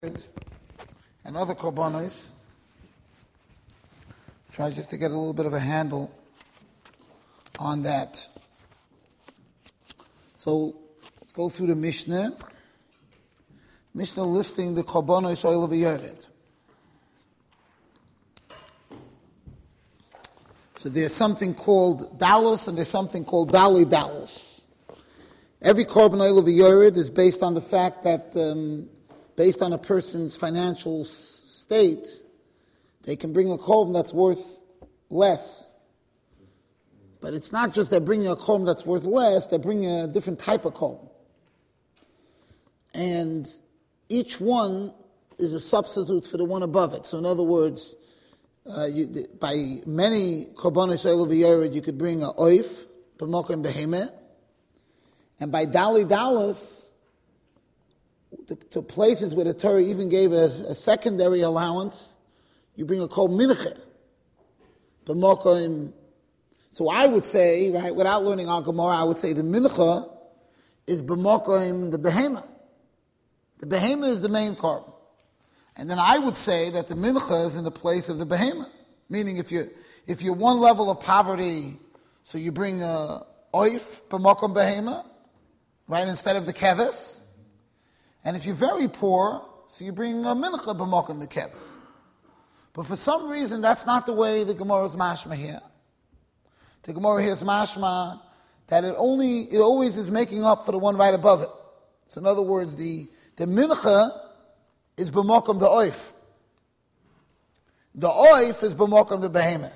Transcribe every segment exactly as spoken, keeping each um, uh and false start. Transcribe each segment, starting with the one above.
and other korbanos. Try just to get a little bit of a handle on that. So let's go through the Mishnah. Mishnah listing the korbanos oil of Yered. So there's something called dalus and there's something called dali dalus. Every korban oil of Yered is based on the fact that um, based on a person's financial state, they can bring a korban that's worth less. But it's not just they're bringing a korban that's worth less, they're bringing a different type of korban. And each one is a substitute for the one above it. So in other words, uh, you, by many korbanos oil of Yered, you could bring a oif, b'mokem behemeh, and by dali dalus, to, to places where the Torah even gave a, a secondary allowance, you bring a kol minche. So I would say, right, without learning Al Gemara, I would say the mincha is b'mokim the behema. The behema is the main korban. And then I would say that the mincha is in the place of the behema. Meaning if you if you're one level of poverty, so you bring a oif b'mokim behema, right, instead of the keves. And if you're very poor, so you bring a mincha b'mokim the keves. But for some reason, that's not the way the Gemara is mashma here. The Gemara here is mashma that it only, it always is making up for the one right above it. So in other words, the, the mincha is b'mokim the oif. The oif is b'mokim the behemoth.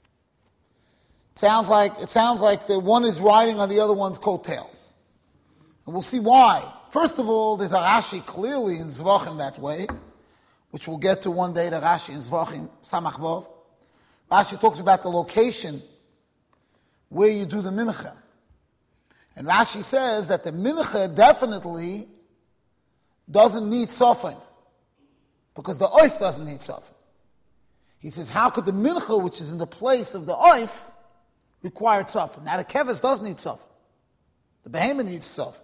It sounds like, it sounds like the one is riding on the other one's coattails. And we'll see why. First of all, there's a Rashi clearly in Zvachim that way, which we'll get to one day, the Rashi in Zvachim, Samach Vov. Rashi talks about the location where you do the mincha. And Rashi says that the mincha definitely doesn't need sofin, because the oif doesn't need sofin. He says, how could the mincha, which is in the place of the oif, require sofin? Now the keves does need sofin. The behemoth needs sofin.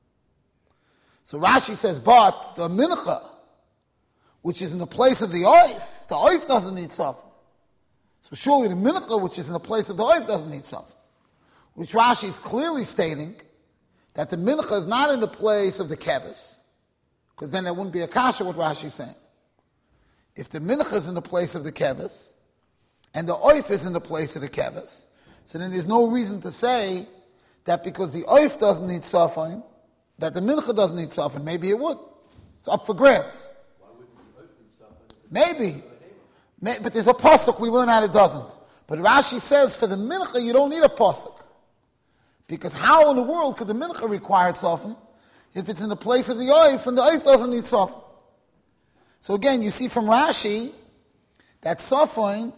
So Rashi says, but the mincha, which is in the place of the oif, the oif doesn't need sofin. So surely the mincha, which is in the place of the oif, doesn't need sofin. Which Rashi is clearly stating that the mincha is not in the place of the keves, because then there wouldn't be a kasha what Rashi is saying. If the mincha is in the place of the keves, and the oif is in the place of the keves, so then there's no reason to say that because the oif doesn't need sofin, that the mincha doesn't need sofin. Maybe it would. It's up for grabs. Why wouldn't the oif need sofin? Maybe. May, but there's a pasuk we learn that it doesn't. But Rashi says for the mincha you don't need a pasuk. Because how in the world could the mincha require sofin if it's in the place of the oif and the oif doesn't need sofin? So again, you see from Rashi that sofin,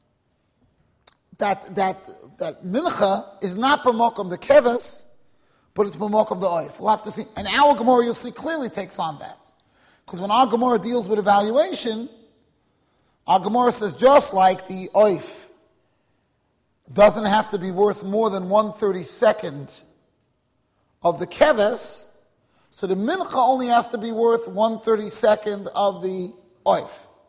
that that that mincha is not b'mokum the keves, but it's b'mokum the oif. We'll have to see. And our Gemara, you'll see, clearly takes on that. Because when our Gemara deals with evaluation, our Gemara says just like the oif doesn't have to be worth more than one thirty-second of the keves, so the mincha only has to be worth one thirty-second of the oif.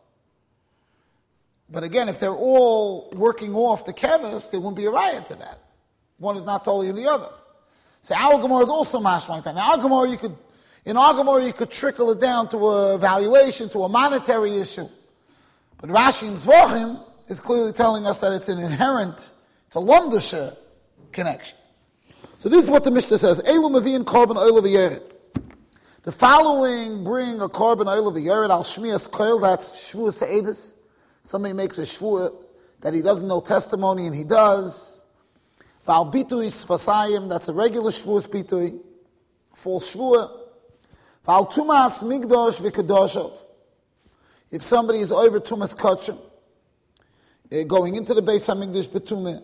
But again, if they're all working off the keves, there wouldn't be a riot to that. One is not totally in the other. So our Gemara is also mashma like that. Now our Gemara, you could, in our Gemara, you could trickle it down to a valuation, to a monetary issue. But Rashi in Zvachim is clearly telling us that it's an inherent, it's a lumdasha connection. So this is what the Mishnah says. Elu mevi'in korban oil of Yered. The following bring a korban oil of Yered al shmias koil, that's shvua se'edus. Somebody makes a shvua that he doesn't know testimony and he does. Val bitui sfasayim, that's a regular shvuas bitui, false shvua. Val tumas migdosh v'kadoshov. If somebody is over tumas kachim, going into the Beis HaMikdash betumah,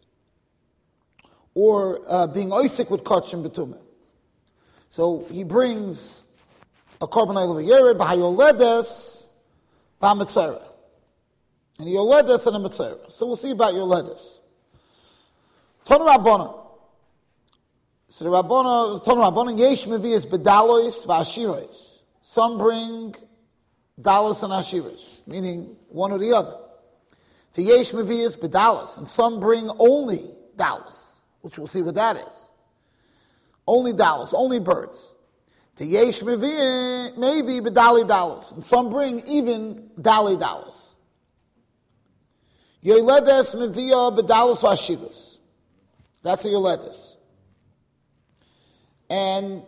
or uh, being oisik with kachim betumah. So he brings a korban oil of Yered, v'hayoledes, v'hamitzera. And yoledes and a mitzera. So we'll see about yoledes. Tonu Rabbana. So the Rabbana, Tonu Rabbana, yesh mevias bedalois v'ashirois. Some bring Dalas and Ashiras, meaning one or the other. V'yesh mevias b'dalas, and some bring only dalas, which we'll see what that is. Only dalas, only birds. V'yesh mevias maybe b'dali dalas, and some bring even dali dalas. Yoledes mevia b'dalas v'ashiras. That's a yoledes. And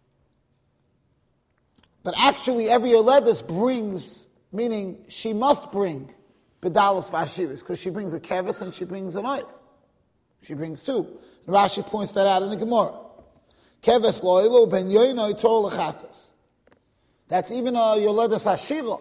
but actually, every yoledes brings, meaning she must bring bedalas v'ashiras, because she brings a kevis and she brings a knife. She brings two. And Rashi points that out in the Gemara. Kevis lo'ilu ben yoinoi tol lechatas. That's even a yoledes ashira.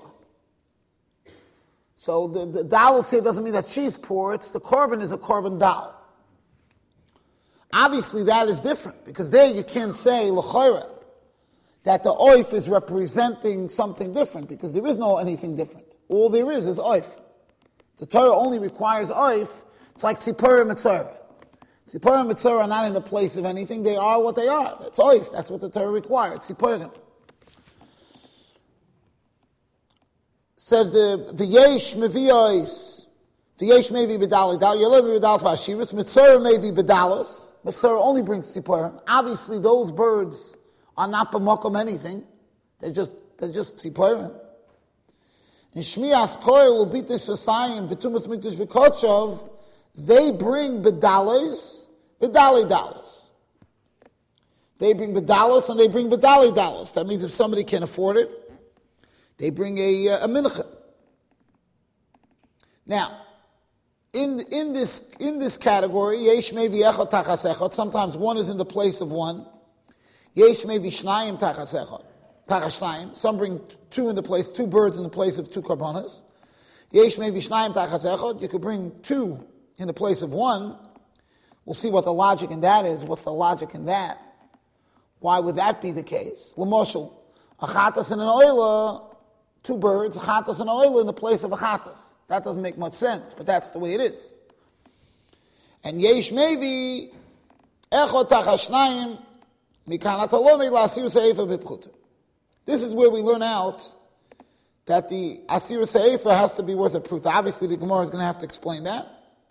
So the, the dalas here doesn't mean that she's poor. It's the korban is a korban dal. Obviously, that is different, because there you can't say l'chayra that the oif is representing something different, because there is no anything different. All there is is oif. The Torah only requires oif. It's like tzipora and mitzvah. Tzipora and mitzvah are not in the place of anything. They are what they are. That's oif. That's what the Torah requires. Tzipora. Says the the yesh mevios, the yesh mevi bedali dal yolevi bedal fashiris mitzvah mevi bedalos. Mitzvah only brings tzipora. Obviously, those birds are not b'mokom anything. They're just they're just tzipora. In Shmias Koil Ubitis Vasayim V'tumas Mikdash V'kotchov, they bring bedalas, bedali dalas. They bring bedalas and they bring bedali dalas. That means if somebody can afford it, they bring a, a mincha. Now, in in this in this category, yesh mevi echot tachas echot. Sometimes one is in the place of one. Yesh mevi shnayim tachas echot. Tachas shnayim. Some bring two in the place, two birds in the place of two karbonas. Yesh mevi shnayim tachas echot. You could bring two in the place of one. We'll see what the logic in that is. What's the logic in that? Why would that be the case? L'moshel, a chatas and an oila, two birds, a chatas and an oila in the place of a chatas. That doesn't make much sense, but that's the way it is. And yesh maybe echot tachas shnayim mikan atalome la'asir se'efa b'pchuta. This is where we learn out that the asir se'efa has to be worth a pruta. Obviously, the Gemara is going to have to explain that.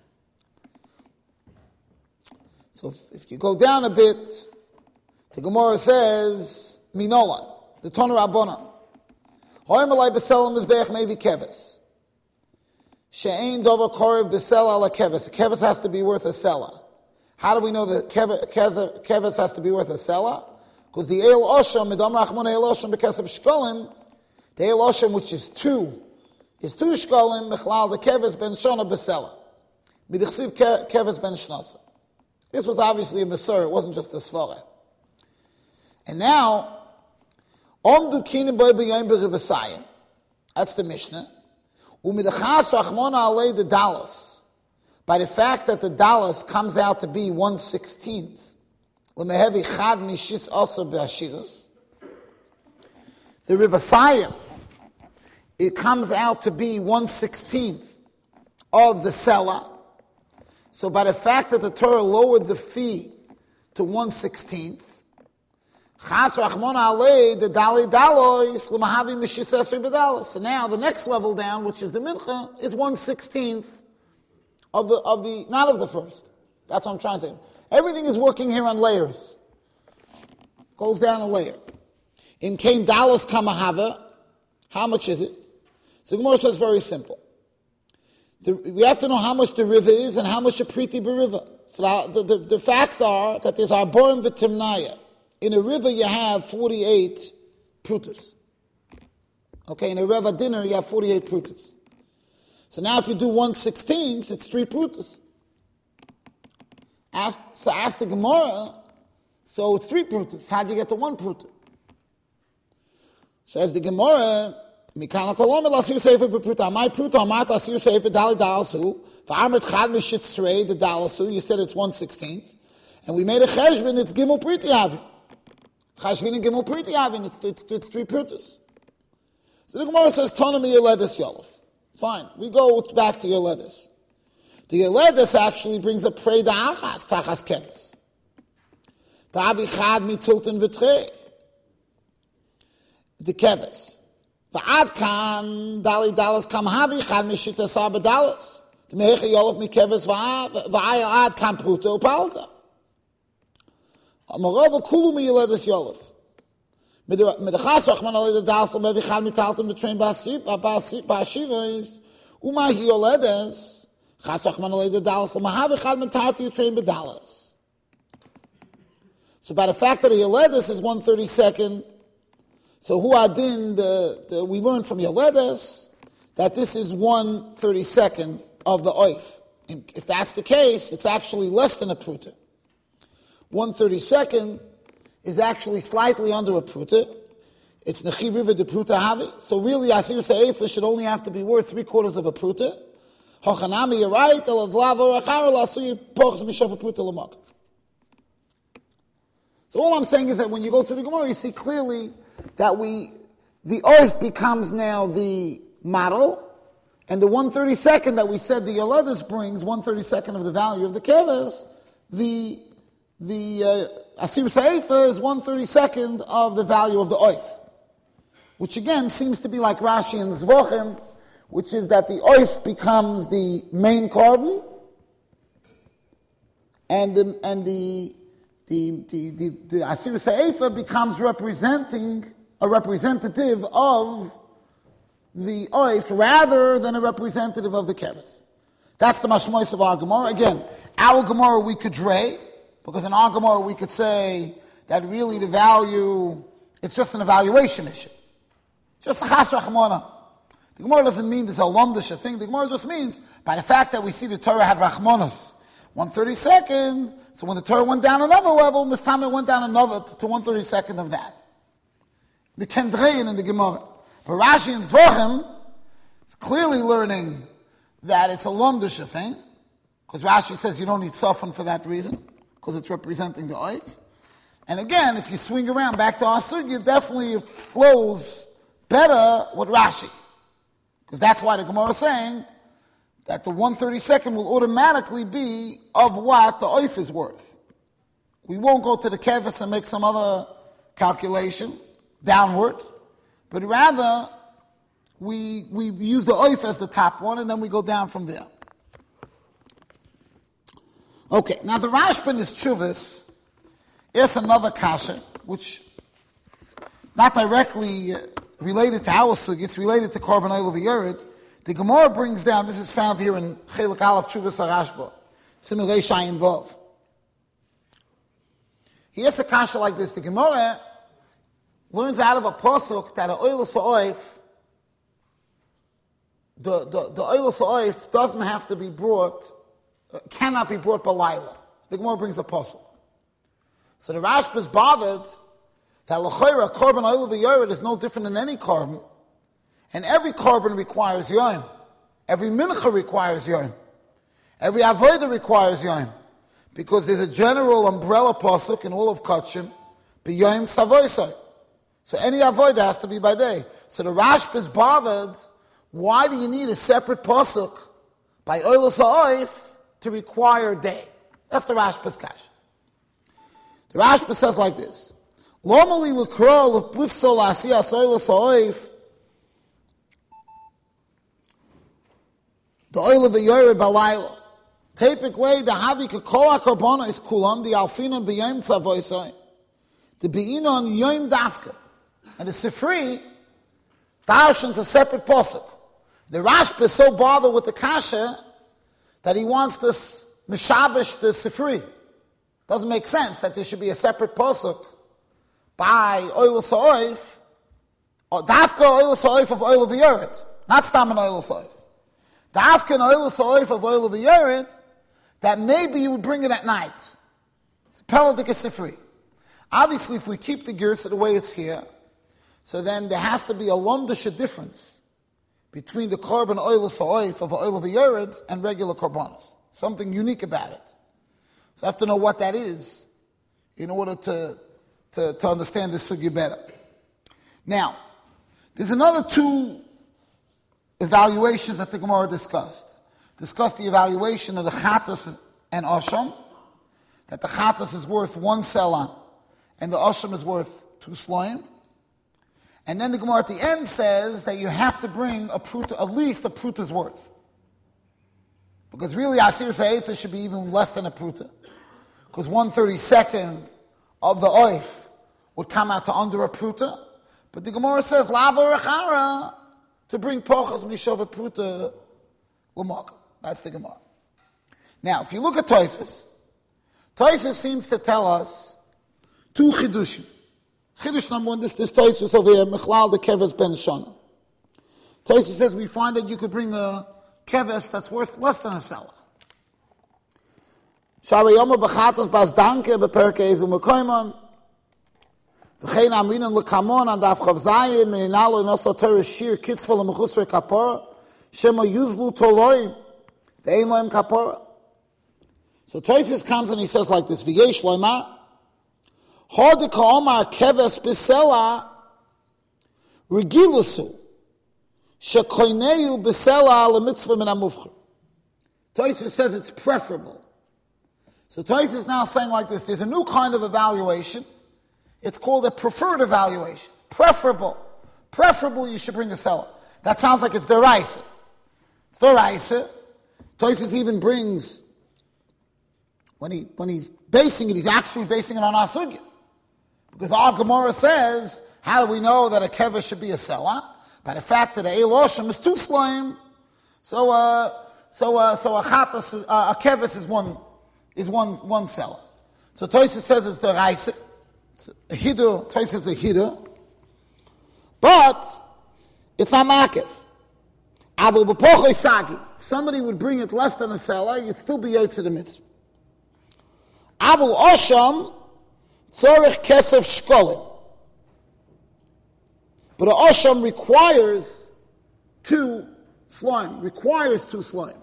So if, if you go down a bit, the Gemara says, Minolan, the Tonu Rabbanan. Hoy malay b'sel mizbeach mevi keves. She'ein dover korev b'sel ala keves. The keves has to be worth a selah. How do we know that keves has to be worth a selah? Because the eil osham, midam rachmon eil osham b'kesav shkolim, the eil osham, which is two, is two shkolim, mechlal the keves ben shona b'sela. B'dichsiv keves ben shnasa. This was obviously a Masur, it wasn't just a Svara. And now, Omdu kinim boy b'yayim b'rivasayim. That's the Mishnah. Umidachas rachmona alei the Dallas. By the fact that the Dallas comes out to be one sixteenth. L'mehevi chad mishis also b'ashiras. The Rivasayim, it comes out to be one sixteenth of the Selah. So by the fact that the Torah lowered the fee to one sixteenth, Chas Rachmon Alei, the Dali Dalois, L'mahavi Mishis Esrei B'Dalos. So now the next level down, which is the Mincha, is one sixteenth of the, of the, not of the first. That's what I'm trying to say. Everything is working here on layers. Goes down a layer. In Kain Dalos Kamahava, how much is it? So the Gemara says very simple. The, we have to know how much the river is and how much the priti b'river. So the, the, the fact are that there's arborim v'timnaya. In a river you have forty-eight prutas. Okay, in a river dinner you have forty-eight prutas. So now if you do one sixteenth, it's three prutas. Ask, so ask the Gemara, so it's three prutas. How'd you get to one pruta? Says the Gemara, Mikana talom el asir sefer b'pruta. My pruta amat asir sefer dali dalasu. V'amrit chad mishitzrei the dalasu. You said it's one sixteenth, and we made a cheshbon. It's gimel priti havin. Cheshbon and gimel priti havin. It's, it's it's three prutas. So the Gemara says tonami yoledes yolov. Fine, we go back to yoledes. The yoledes actually brings a prei da'achas tachas keves. Ta'avi chad mitilton v'trei. The keves. V'ad kan dali dalas kam havi chad mishita saba dalas. T'mehecha yolov mikeves v'aya ad kan pruta upalga. Amarova kulu mi yoledes yolov. Medachas rachman alei the dalas l'mevi chad mitaltem the train ba'ashiva is umahi yoledes chas rachman alei the dalas l'mahavi chad mitaltem the train b'dalas. So by the fact that a yoledes is one thirty-second, so hu adin, the, the, we learn from yoledes that this is one thirty-second of the oif. And if that's the case, it's actually less than a pruta. one thirty-second is actually slightly under a pruta. It's nechi riva de pruta havi. So really, asir se'efa should only have to be worth three quarters of a pruta. Hochanami, you're right, el adlavo rachar l'asir pochs mishof a pruta l'mak. So all I'm saying is that when you go through the Gemara, you see clearly that we, the earth becomes now the model, and the one thirty-second that we said the Yoledes brings, one thirty-second of the value of the Keves, the the uh, Asir Sa'efa is one thirty-second of the value of the earth, which again seems to be like Rashi and Zvochem, which is that the earth becomes the main carbon, and the, and the The, the, the, the Asir Sa'efa becomes representing, a representative of the oif rather than a representative of the keves. That's the mashmois of our Gemara. Again, our Gemara we could dray, because in our Gemara we could say that really the value, it's just an evaluation issue. Just a chas rachmona. The Gemara doesn't mean this alumdisha thing. The Gemara just means, by the fact that we see the Torah had rachmonas, one thirty-second, so when the Torah went down another level, Mistama went down another to one thirty-second of that. The Kendrein in the Gemara. But Rashi and Zvochem is clearly learning that it's a lomdisha thing, because Rashi says you don't need soften for that reason, because it's representing the oif. And again, if you swing around back to our sugya, definitely it flows better with Rashi. Because that's why the Gemara is saying that the one thirty-second will automatically be of what the oif is worth. We won't go to the kevis and make some other calculation downward, but rather we we use the oif as the top one, and then we go down from there. Okay, now the Rashba is Chuvas is another kasha, which not directly related to our sugi, it's related to Korban Oil V'Yered. The Gemara brings down, this is found here in Chelik Aleph Chuvas HaRashba, Similei Shayin Vov. Here's a kasha like this. The Gemara learns out of a pasuk that a oilus ha'oif, the, the, the oilus ha'oif doesn't have to be brought, uh, cannot be brought by Laila. The Gemara brings a pasuk. So the Rashba is bothered that l'chayra, Korban Oil V'Yered is no different than any carbon. And every carbon requires yoim. Every mincha requires yoim. Every avodah requires yoim. Because there's a general umbrella pasuk in all of Kachim, b'yoim savoisai. So any avodah has to be by day. So the Rashba is bothered, why do you need a separate pasuk by oilus ha'oif to require day? That's the Rashba's kash. The Rashba says like this: Lomali l'kro l'plifso l'asiyas oilus ha'oif the oil of the Yered Balayla. Typically, the Havi Kakoa Karbona is Kulam, the Alfinon B'Yom Tzavoisai, the Be'inon Yom Dafka. And the Sifri, Darshan's a separate posuk. The Rashba is so bothered with the Kasha that he wants this Mishabish, the Sifri. Doesn't make sense that there should be a separate posuk by Oil Sa'oif, or Dafka Oil Sa'oif of Oil of the Yered, not Staman Oil Sa'oif. The Afkan oil sa'oif of oil of the Yered, that maybe you would bring it at night. It's a peladik sifri. Obviously, if we keep the girsa the way it's here, so then there has to be a lomdisha difference between the carbon oil sa'oif of oil of the Yered and regular carbonos. Something unique about it. So I have to know what that is in order to, to, to understand this sugya better. Now, there's another two evaluations that the Gemara discussed. Discussed the evaluation of the Chatas and Asham, that the Chatas is worth one selah and the Asham is worth two slaim. And then the Gemara at the end says that you have to bring a pruta, at least a pruta's worth. Because really, Asir Sa'etha should be even less than a pruta. Because one thirty-second of the oif would come out to under a pruta. But the Gemara says, Lava Rechara, to bring pochas mishava pruta l'mokam. That's the Gemara. Now, if you look at Tosfos, Tosfos seems to tell us two chidushim. Chidush number one, this, this Tosfos over here, Mechlal the Keves ben Shana. Tosfos says we find that you could bring a keves that's worth less than a selah. Shari Yoma b'chatas bas danke b'perke ezu mekoimon. V'chein aminan l'kamon an daf chav zayin meninalo noslo teres shir kitzvah l'mechusver kapora shema yuzlu toloim v'ein loim kapora. So Tosfos comes and he says like this, V'yesh loimar Hodika Omar Keves Bisela Regilusu Shekoineu Bisela Lemitzvah Min HaMuvchar. Tosfos says it's preferable. So Tosfos is now saying like this, there's a new kind of evaluation. It's called a preferred evaluation. Preferable. Preferable you should bring a seller. That sounds like it's deraisa. It's deraisa. Tosfos even brings, when he when he's basing it, he's actually basing it on our sugya. Because our Gemara says, how do we know that a keves should be a selah? By the fact that a eloshim is two slime. So, uh, so, uh, so a chatas, uh, a keves is one, is one, one selah. So Tosfos says it's the raisa. It's a hidur. Tosfos is a hidur. But, it's not makif. Aval b'pochoi sagi. If somebody would bring it less than a selah, you'd still be yotze the mitzvah. Aval osham, tzorich kesef shkolim. But a osham requires two slime, requires two slime.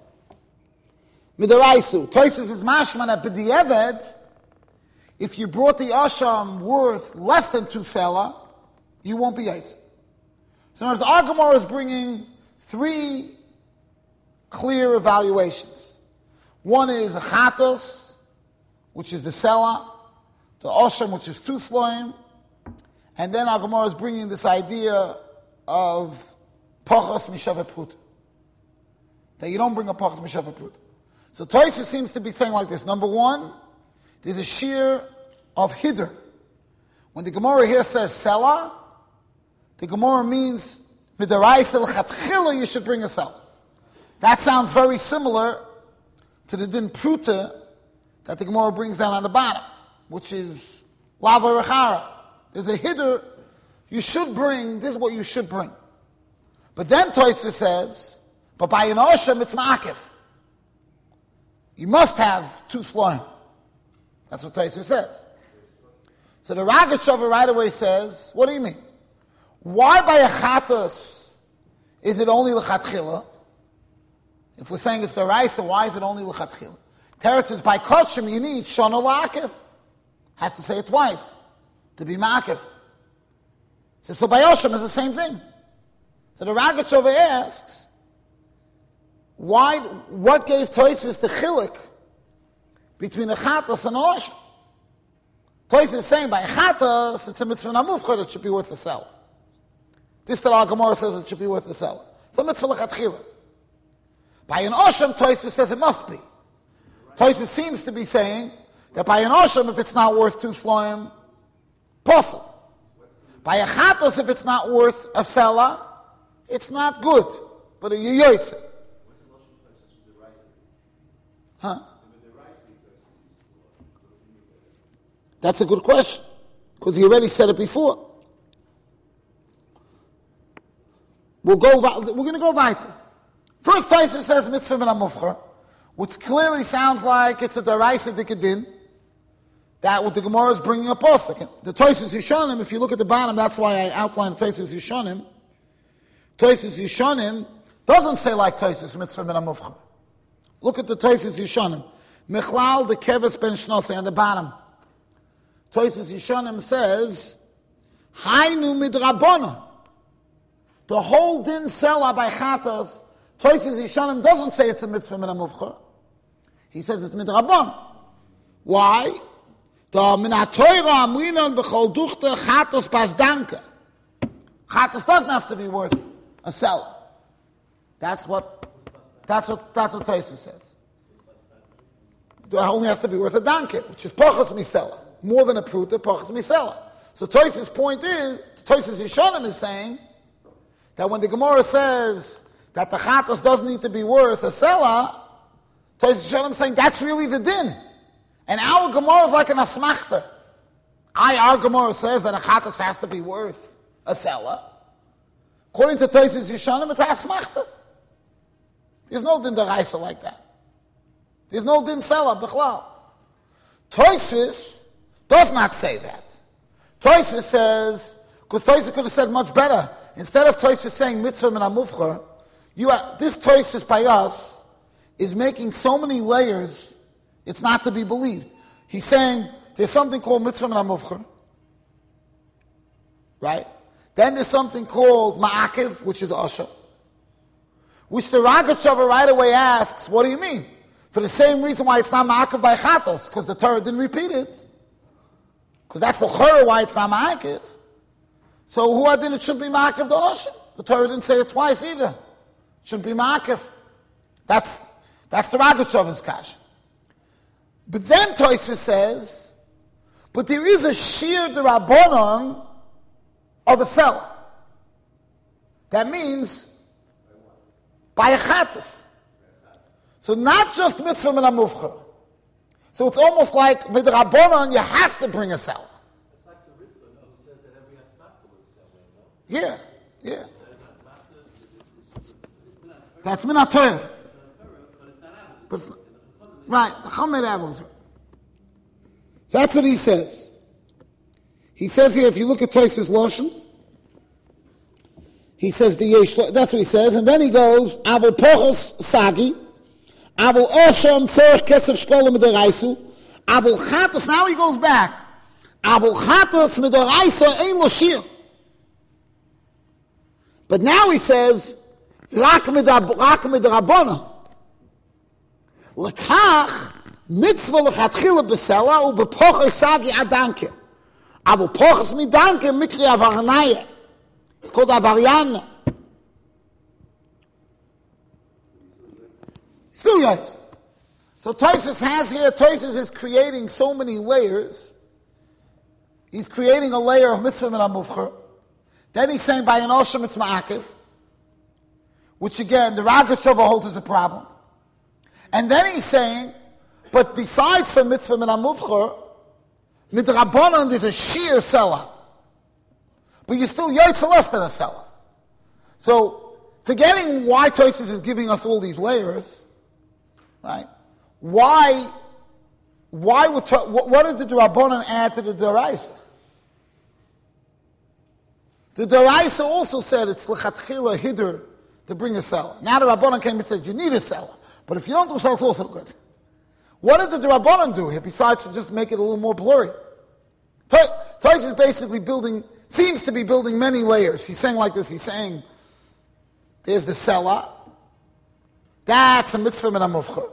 Midaraisu. Tosfos is mashman at b'di'eved, if you brought the osham worth less than two selah, you won't be yotze. So in other words, our Gemara is bringing three clear evaluations. One is a chatos, which is the selah, the osham, which is two sloim, and then our Gemara is bringing this idea of pachas mishava pruta, that you don't bring a pachas mishava pruta. So Tosfos seems to be saying like this. Number one, there's a shear of hidur. When the Gemara here says selah, the Gemara means midaraisa l'chatchila you should bring a selah. That sounds very similar to the din pruta that the Gemara brings down on the bottom, which is lava rechara. There's a hidur, you should bring, this is what you should bring. But then Tosfos says, but by an osham it's ma'akif. You must have two sloim. That's what Tosfos says. So the Ragachova right away says, what do you mean? Why by a chatas is it only l'chatchila? If we're saying it's the raisa, why is it only l'chatchila? Teretz is by kotshim, you need shana la'akev. Has to say it twice to be ma'akev. So, so by osham is the same thing. So the Ragachova asks, why, what gave Tosfos the chilik between a chatas and a osham? Tosfos is saying by a chatas, it's a mitzvah namuvchar, it should be worth a sell. This that our Gemara says it should be worth a sell. It's a mitzvah l'chatchila. By an osham, Tosfos says it must be. Tosfos seems to be saying that by an osham, if it's not worth two sloim, possible. By a chatas, if it's not worth a selah, it's not good, but a yoytze. Huh? That's a good question, because he already said it before. We'll go. We're going to go weiter. First, Tosfos says mitzvah min hamufchar, which clearly sounds like it's a deraisa dikadin. That what the Gemara is bringing a posuk. The Tosfos Yishonim, if you look at the bottom, that's why I outlined the Tosfos Yishonim. Tosfos Yishonim doesn't say like Tosfos mitzvah min hamufchar. Look at the Tosfos Yishonim. Mechlal the keves ben shnosei on the bottom. Tosfos Yishonim says, Hainu midrabona. The whole din selah by chatas, Tosfos Yishonim doesn't say it's a mitzvah min hamufchar. He says it's midrabona. Why? The min ha'toira amrinon b'chol duchte chatas bas danke. Chatas doesn't have to be worth a seller. That's what, that's what, that's what Tosfos says. It only has to be worth a danke, which is pachas misela. More than a pruta, pachas misela. So Tosfos' point is, Tosfos Yishonim is saying, that when the Gemara says that the chatas doesn't need to be worth a seller, Tosfos Yishonim is saying that's really the din. And our Gemara is like an asmachta. I, our Gemara says that a chatas has to be worth a seller. According to Tosfos Yishonim, it's a asmachta. There's no din deraisa like that. There's no din seller, b'chlal. Tosfos does not say that. Tosfos says, because Tosfos could have said much better. Instead of Tosfos saying mitzvah min hamufchar, you are, this Tosfos by us is making so many layers, it's not to be believed. He's saying there's something called mitzvah min hamufchar, right? Then there's something called ma'akiv, which is asha, which the Rogatchover right away asks, what do you mean? For the same reason why it's not ma'akiv by chatos, because the Torah didn't repeat it. Because that's the chorah why it's not ma'akiv. So who adin it should be ma'akiv the asha? The Torah didn't say it twice either. It shouldn't be ma'akiv. That's, that's the Rogatchover's kash. But then Tosfos says, but there is a shir d'Rabbanan of a seller. That means by a chatas. So not just mitzvah min hamufchar. So it's almost like with Rabbanan, you have to bring a seller. It's like the Ritva who says that every asmachta works that way, no? Yeah, yeah. It says asmachta, it's, it's min ha-Torah. That's min ha-Torah. But it's not Avon. But it's, right, the Chomer Avon. So that's what he says. He says here, if you look at Tosfos Loshen, he says the yesh. That's what he says, and then he goes avol pochos sagi, avol osham tzorich kesef shkolim midoraisu, avol chatos. Now he goes back. Avol chatos midoraisu ein lo shir. But now he says rak midrabona. Lekach mitzvah lechatchila besela ubepochos sagi adanke. Avol pochos midanke mikri avarnaya. It's called Avariana. Still yes. So Tosfos has here, Tosfos is creating so many layers. He's creating a layer of mitzvah min hamufchar. Then he's saying by an osham it's ma'akiv, which again, the Rogatchover holds as a problem. And then he's saying, but besides for mitzvah min hamufchar, midrabanan is a sheer seller. But you're still yotze less than a seller. So, forgetting why Tosfos is giving us all these layers, right? Why, why would, what did the Rabbanan add to the Deraisa? The Deraisa also said it's l'chatchila hider to bring a seller. Now the Rabbanan came and said you need a seller, but if you don't do so, it's also good. What did the Rabbanan do here besides to just make it a little more blurry? Tosfos is basically building. Seems to be building many layers. He's saying like this, he's saying, there's the seller. That's a mitzvah min hamufchar.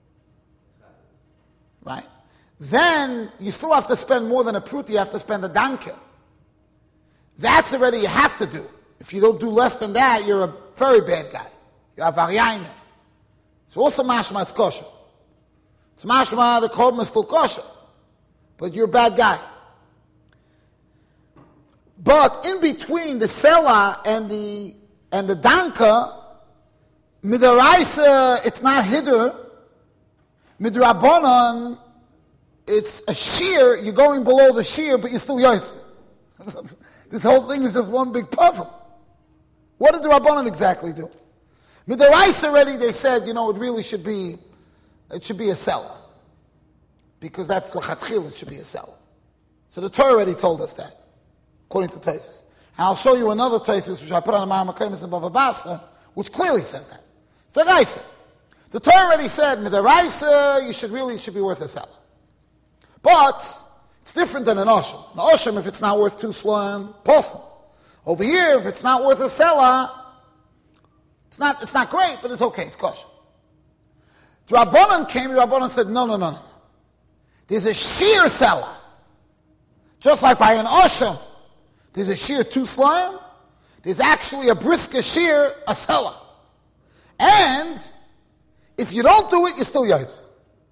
Right? Then, you still have to spend more than a prut, you have to spend a danke. That's already you have to do. If you don't do less than that, you're a very bad guy. You're a varyaina. It's also mashma, it's kosher. It's mashma, the korban is still kosher. But you're a bad guy. But in between the seller and the and the danka, midaraisa, it's not hider. Midrabanan, it's a shear. You're going below the shear, but you're still yotze. This whole thing is just one big puzzle. What did the Rabbanan exactly do? Midaraisa already they said, you know, it really should be, it should be a seller, because that's l'chatchil. It should be a seller. So the Torah already told us that. According to Tosfos. And I'll show you another Tosfos, which I put on the Ma'amakemis and Bava Basra, which clearly says that. It's the Raisa. The Torah already said, with the Raisa, you should really, it should be worth a seller. But, it's different than an Osham. An Osham, if it's not worth two slime, person. Over here, if it's not worth a seller, it's not, it's not great, but it's okay, it's kosher. The Rabbanan came, the Rabbanan said, no, no, no, no. There's a sheer seller. Just like by an Osham, there's a sheer two slime. there's actually a brisker shear, a sela. And if you don't do it, you're still yaitz.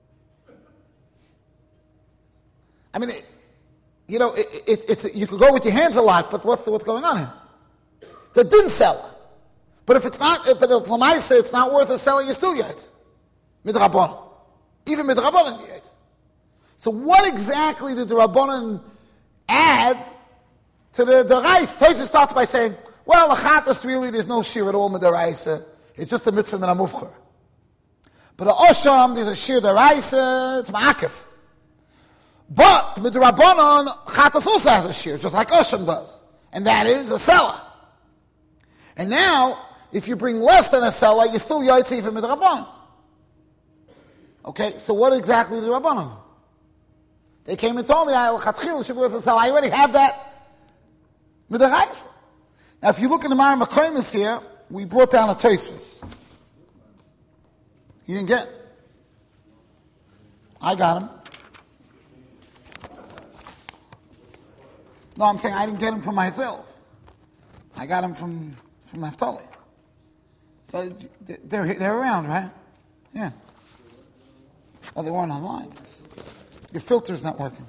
I mean, it, you know, it, it, it's you could go with your hands a lot, but what's what's going on here? It's a din sela. But if it's not, but if Lamaisa it's not worth a sela, you're still yaitz. Midrabanan. Even midrabanan yaitz. So what exactly did the Rabbanan add to the, the rice? Tosfos starts by saying, well, the chatas really, there's no shir at all with the rice. It's just a mitzvah min hamufchar. But the osham, there's a shir the rice, it's ma'akif. But with the Rabbanan, chatas also has a shir, just like osham does. And that is a sela. And now, if you bring less than a sela, you're still yaitz even with the Rabbanan. Okay, so what exactly did the Rabbanan do? They came and told me, I already have that with the rice. Now, if you look in the Ma'ar Makaimis here, we brought down a Tosfos. You didn't get it? I got him. No, I'm saying I didn't get him from myself. I got him from, from Naftali. They're, they're, they're around, right? Yeah. Oh, they weren't online. It's, your filter's not working.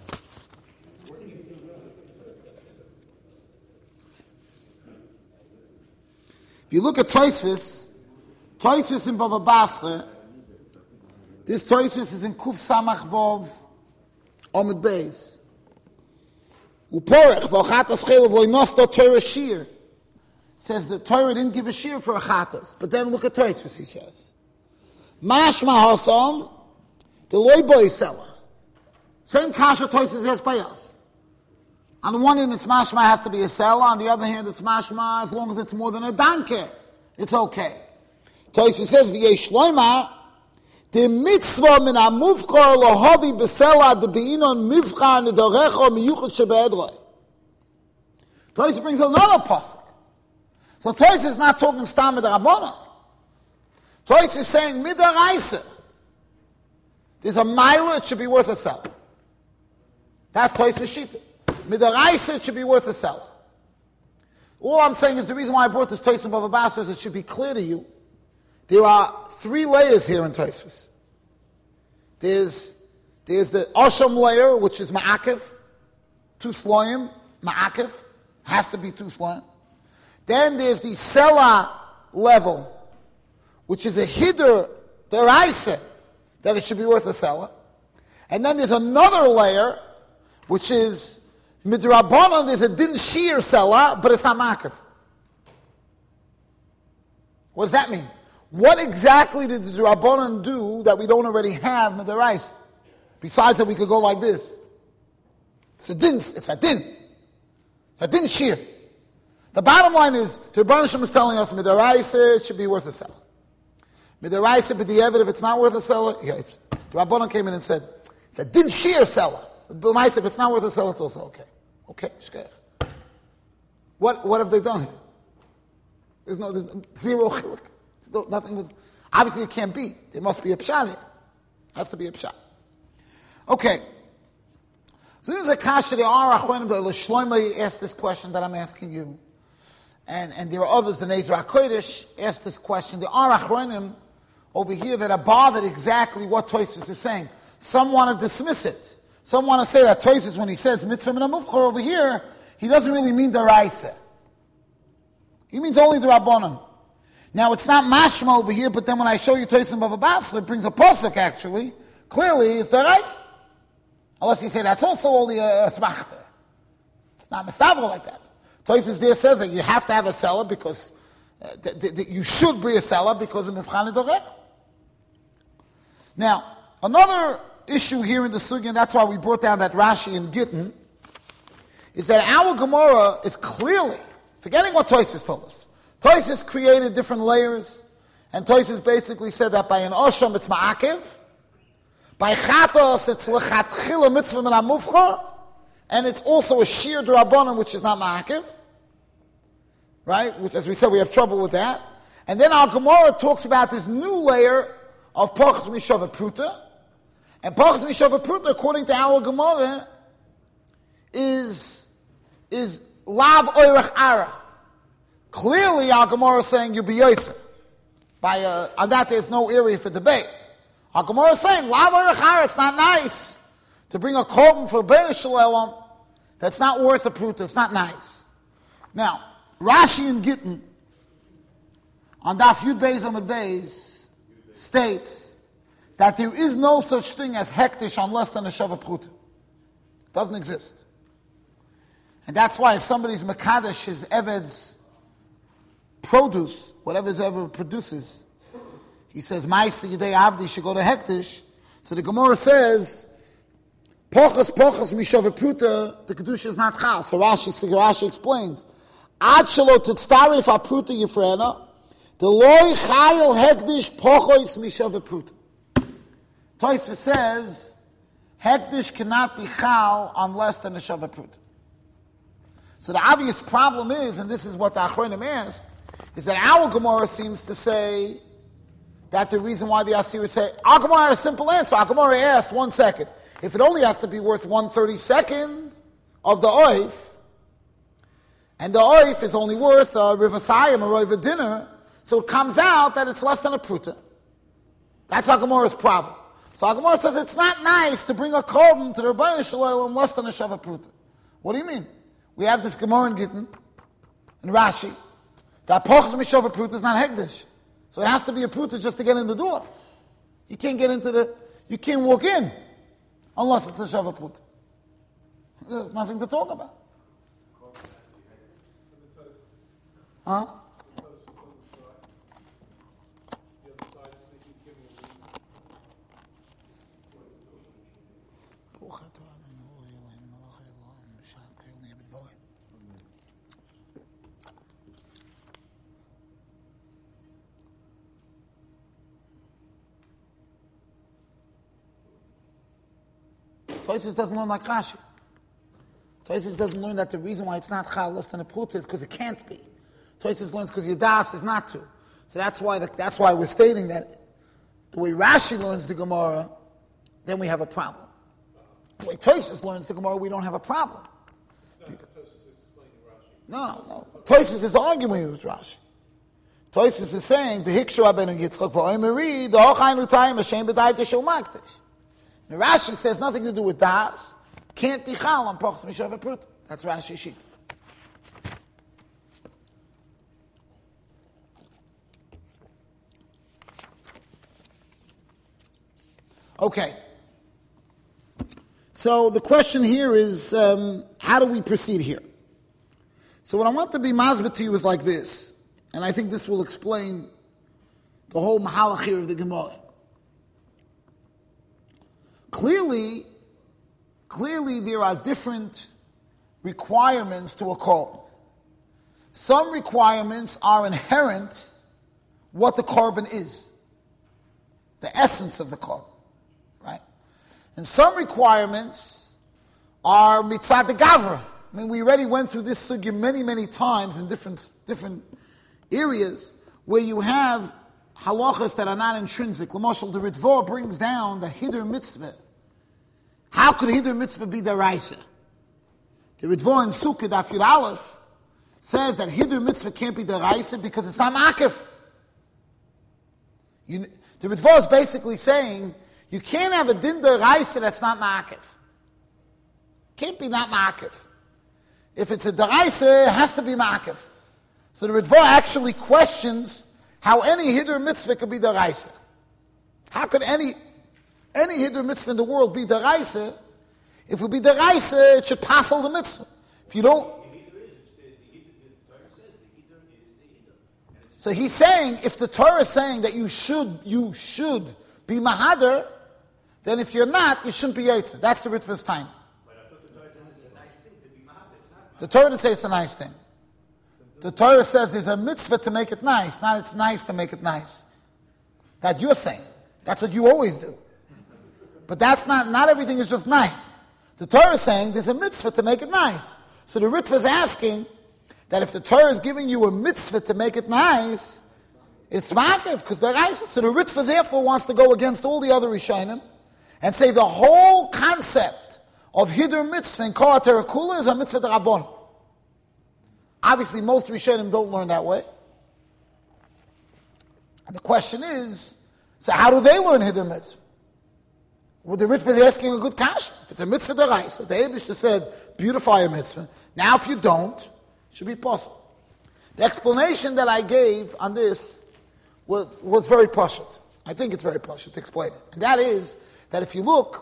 If you look at Tosfos, Tosfos in Bava Basra, this Tosfos is in Kuf Samach Vov Omid Beis. Uporech v'ochatas chelav lo'inosto Torah shir. Says the Torah didn't give a shir for a chatas. But then look at Tosfos, he says. Mashma hasam, the loy boy seller. Same kasha Tosfos has by us. On the one hand, it's mashma has to be a seller. On the other hand, it's mashma as long as it's more than a danke. It's okay. Tosfos says, v'yesh loymar, the mitzvah min ha-muvchar lohavi b'sela debi'inon mivchar nedorecho miyuchot shebe'edroi. Tosfos brings another pasuk. So Tosfos is not talking stam with the Rabbana. Tosfos is saying midaraisa. There's a mile, it should be worth a sell. That's Tosfos shita. Midaraisa, it should be worth a sell. All I'm saying is the reason why I brought this Tosfos in Bava Basra is it should be clear to you. There are three layers here in Tosfos. There's, there's the Osham layer, which is Ma'akev, two sloim, Ma'akev, has to be two sloim. Then there's the Sela level, which is a Hiddur Deraisa, that it should be worth a Sela. And then there's another layer, which is Midrabanan, there's a Din Shir Sela, but it's not Ma'akev. What does that mean? What exactly did the Rabbanan do that we don't already have Midaraisa? Besides that we could go like this. It's a din, it's a din. It's a din shir. The bottom line is, the Rebbeinu Shem is telling us Midaraisa, it should be worth a seller. Midaraisa, b'di'evet, if it's not worth a seller, yeah, it's, the Rabbanan came in and said, it's a din shir seller. B'maisa, if it's not worth a seller, it's also okay. Okay, shkeich. What, what have they done here? There's no, there's zero chiluk. No, nothing was, obviously it can't be. There must be a pshat here. Has to be a pshat. Okay. So this is a kasha. There are achronim. The Shlomo asked this question that I'm asking you. And, and there are others. The Nezer HaKodesh asked this question. There are achronim over here that are bothered exactly what Tosfos is saying. Some want to dismiss it. Some want to say that Tosfos, when he says mitzvah min hamuvchar over here, he doesn't really mean the Raisa. He means only the Rabbanan. Now, it's not mashma over here, but then when I show you Tosfos in Bava Basra, it brings a posuk, actually. Clearly, it's the right. Unless you say that's also only a, a smachta. It's not mistavra like that. Tosfos there says that you have to have a seller because, uh, th- th- th- you should be a seller because of Mivchan Dorech. Now, another issue here in the sugya, and that's why we brought down that Rashi in Gittin, is that our Gemara is clearly, forgetting what Tosfos told us, Tosfos created different layers, and Tosfos basically said that by an Osham it's Ma'akev, by Chatos it's L'chatchila mitzvah min hamuvchar, and it's also a Shir D'Rabbanan, which is not Ma'akev, right? Which, as we said, we have trouble with that. And then our Gemara talks about this new layer of Pachas Mishava Pruta, and Pachas Mishava Pruta, according to our Gemara, is, is Lav Oirach Ara. Clearly, Al Gemara is saying you be yotzei. By uh, on that, there's no area for debate. Al Gemara is saying, it's not nice to bring a korban for Ben Shalom. That's not worth a pruta. It's not nice. Now, Rashi and Gittin on Daf Yud Beis Amud Beis states that there is no such thing as hektish on less than a shava pruta. It doesn't exist. And that's why if somebody's mekadesh his eved's produce, whatever his ever produces, he says, Ma'aseh Yedei Avdi should go to hektish. So the Gemara says, Pochas pochas mishava pruta, the kedusha is not chal. So Rashi, so Rashi explains, Ad shelo titztarif ha pruta yifrena, the loy chayil hektish pochos mishava pruta. Tosfos says, hektish cannot be chal on less than a shava pruta. So the obvious problem is, and this is what the Achronim asked, is that our Gemara seems to say that the reason why the Asir say, our Gemara had a simple answer. Our Gemara asked, one second, if it only has to be worth one thirty-second of the oif, and the oif is only worth a rivasayim, a roiva dinner, so it comes out that it's less than a pruta. That's our Gemara's problem. So our Gemara says it's not nice to bring a korban to the Rebbeinu Shalom less than a shava pruta. What do you mean? We have this Gemara in Gittin, in Rashi, that pochas mishava pruta is not hekdesh. So it has to be a pruta just to get in the door. You can't get into the, you can't walk in unless it's a shava pruta. There's nothing to talk about. Huh? Tosfos doesn't learn like Rashi. Tosfos doesn't learn that the reason why it's not chal less than a pruta is because it can't be. Tosfos learns because Yadas is not to. So that's why the, that's why we're stating that the way Rashi learns the Gemara, then we have a problem. The way Tosfos learns the Gemara, we don't have a problem. No, Tosfos is explaining Rashi. No, no. Tosfos is arguing with Rashi. Tosfos is saying the Hikshu Rabbeinu Yitzchak v'Oimeri the Hochainu Tayim Hashem b'Dai Teshul Maktish. And Rashi says nothing to do with das, can't be chal on pochas mishava pruta. That's Rashi sheet. Okay. So the question here is, um, how do we proceed here? So what I want to be masbet to you is like this, and I think this will explain the whole mahalach here of the Gemara. Clearly, clearly there are different requirements to a korban. Some requirements are inherent what the korban is, the essence of the korban, right? And some requirements are mitzad de gavra. I mean, we already went through this sugya many, many times in different different areas where you have halachas that are not intrinsic. L'moshel, the Ritva brings down the Hidur mitzvah. How could a Hidur mitzvah be deraisa? The Ritva in Sukkah, Daf Yud Aleph, says that Hidur mitzvah can't be deraisa because it's not ma'akif. You, the Ritva is basically saying you can't have a din deraisa that's not ma'akif. Can't be not ma'akif. If it's a deraisa, it has to be ma'akif. So the Ritva actually questions how any Hidur mitzvah could be deraisa. How could any any Hidur mitzvah in the world be deraisa? If it would be deraisa, it should passel the mitzvah. If you don't, so he's saying if the Torah is saying that you should you should be mahader, then if you're not, you shouldn't be yetzer. That's the Ritva's time. But I thought the Torah says it's a nice thing to be mahader. It's not. The Torah didn't say it's a nice thing. The Torah says there's a mitzvah to make it nice, not it's nice to make it nice. That you're saying. That's what you always do. But that's not, not everything is just nice. The Torah is saying there's a mitzvah to make it nice. So the Ritva is asking that if the Torah is giving you a mitzvah to make it nice, it's ma'akev, because they're nice. So the Ritva therefore wants to go against all the other Rishonim and say the whole concept of Hidur mitzvah in Kol HaTorah Kula is a mitzvah d'Rabbanan. Obviously, most Rishonim don't learn that way. And the question is, so how do they learn Hiddur Mitzvah? Well, the mitzvah is asking a good kasha. If it's a mitzvah deraisa, the Eibishter said, beautify a mitzvah. Now, if you don't, it should be possible. The explanation that I gave on this was, was very pashut. I think it's very pashut to explain it. And that is that if you look,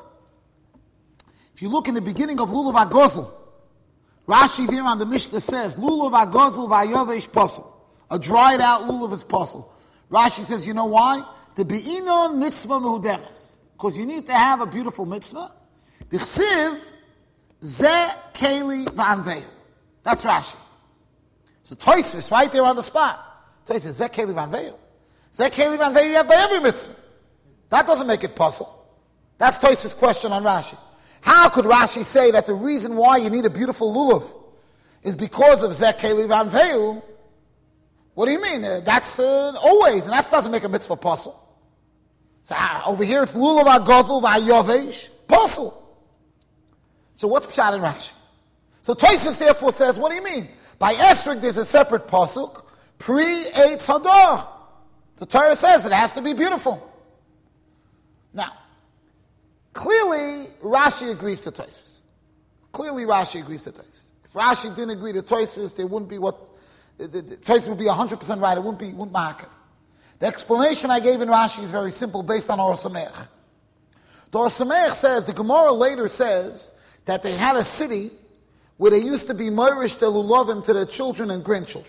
if you look in the beginning of Lulav HaGozel, Rashi there on the Mishnah says, Lulav HaGozel v'ayovesh posel. A dried out lulav is posel. Rashi says, you know why? The be'inon mitzvah mehuderes. Because you need to have a beautiful mitzvah. Dichsiv ze keli v'anveil. That's Rashi. So Tosfos, right there on the spot. Tosfos, ze keli v'anveil. Ze keli v'anveil you have by every mitzvah. That doesn't make it puzzle. That's Tosfos' question on Rashi. How could Rashi say that the reason why you need a beautiful lulav is because of ze keli v'anveil? What do you mean? Uh, that's uh, always, and that doesn't make a mitzvah puzzle. So uh, over here it's lulav ha'gozel v'hayovesh posel. So what's pshat in Rashi? So Tosfos therefore says, what do you mean? By esrog there's a separate pasuk, pre eitz hador. The Torah says it has to be beautiful. Now, clearly Rashi agrees to Tosfos. Clearly Rashi agrees to Tosfos. If Rashi didn't agree to Tosfos, there wouldn't be what the, the, the Tosfos would be one hundred percent right. It wouldn't be wouldn't ma'akev. The explanation I gave in Rashi is very simple, based on Or Sameach. The Or Sameach says, the Gemara later says, that they had a city where they used to be moirish the lulavim to their children and grandchildren.